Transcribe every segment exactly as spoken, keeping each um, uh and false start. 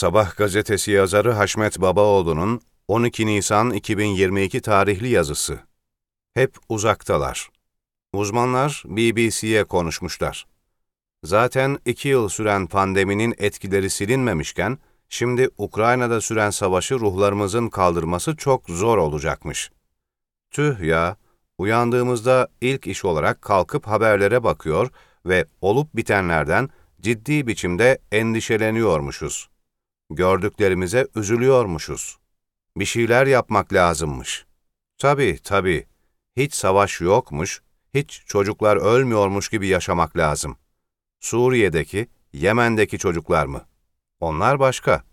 Sabah gazetesi yazarı Haşmet Babaoğlu'nun on iki Nisan iki bin yirmi iki tarihli yazısı. Hep uzaktalar. Uzmanlar B B C'ye konuşmuşlar. Zaten iki yıl süren pandeminin etkileri silinmemişken, şimdi Ukrayna'da süren savaşı ruhlarımızın kaldırması çok zor olacakmış. Tüh ya, uyandığımızda ilk iş olarak kalkıp haberlere bakıyor ve olup bitenlerden ciddi biçimde endişeleniyormuşuz. Gördüklerimize üzülüyormuşuz. Bir şeyler yapmak lazımmış. Tabii, tabii. Hiç savaş yokmuş, hiç çocuklar ölmüyormuş gibi yaşamak lazım. Suriye'deki, Yemen'deki çocuklar mı? Onlar başka.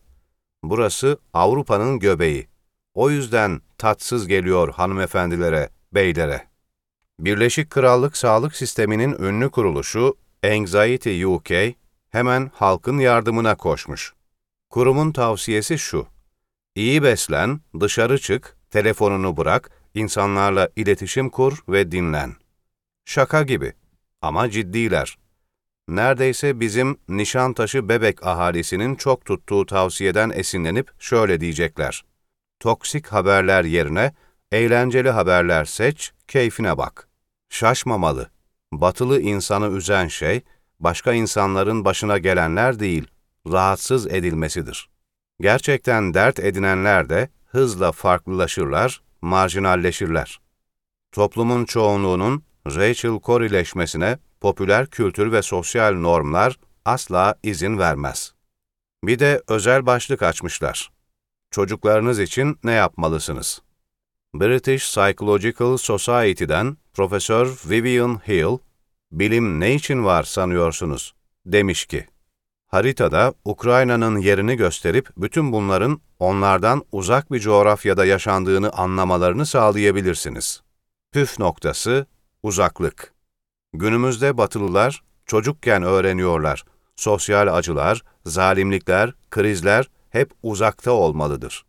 Burası Avrupa'nın göbeği. O yüzden tatsız geliyor hanımefendilere, beylere. Birleşik Krallık Sağlık Sistemi'nin ünlü kuruluşu Anxiety U K hemen halkın yardımına koşmuş. Kurumun tavsiyesi şu: İyi beslen, dışarı çık, telefonunu bırak, insanlarla iletişim kur ve dinlen. Şaka gibi ama ciddiler. Neredeyse bizim Nişantaşı Bebek ahalisinin çok tuttuğu tavsiyeden esinlenip şöyle diyecekler: Toksik haberler yerine eğlenceli haberler seç, keyfine bak. Şaşmamalı. Batılı insanı üzen şey, başka insanların başına gelenler değil, rahatsız edilmesidir. Gerçekten dert edinenler de hızla farklılaşırlar, marjinalleşirler. Toplumun çoğunluğunun Rachel Corrie'leşmesine popüler kültür ve sosyal normlar asla izin vermez. Bir de özel başlık açmışlar. Çocuklarınız için ne yapmalısınız? British Psychological Society'den Profesör Vivian Hill, "Bilim ne için var sanıyorsunuz?" demiş ki, haritada Ukrayna'nın yerini gösterip bütün bunların onlardan uzak bir coğrafyada yaşandığını anlamalarını sağlayabilirsiniz. Püf noktası, uzaklık. Günümüzde Batılılar çocukken öğreniyorlar. Sosyal acılar, zalimlikler, krizler hep uzakta olmalıdır.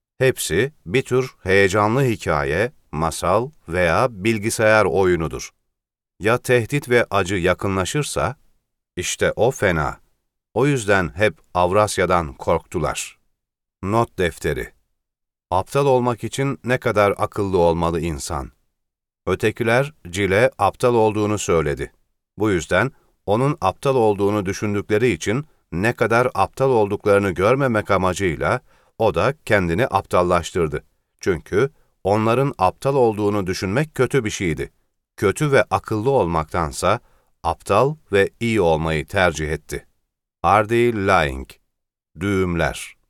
Hepsi bir tür heyecanlı hikaye, masal veya bilgisayar oyunudur. Ya tehdit ve acı yakınlaşırsa, işte o fena. O yüzden hep Avrasya'dan korktular. Not defteri. Aptal olmak için ne kadar akıllı olmalı insan? Ötekiler Cile aptal olduğunu söyledi. Bu yüzden onun aptal olduğunu düşündükleri için ne kadar aptal olduklarını görmemek amacıyla o da kendini aptallaştırdı. Çünkü onların aptal olduğunu düşünmek kötü bir şeydi. Kötü ve akıllı olmaktansa aptal ve iyi olmayı tercih etti. Are they lying? Düğümler.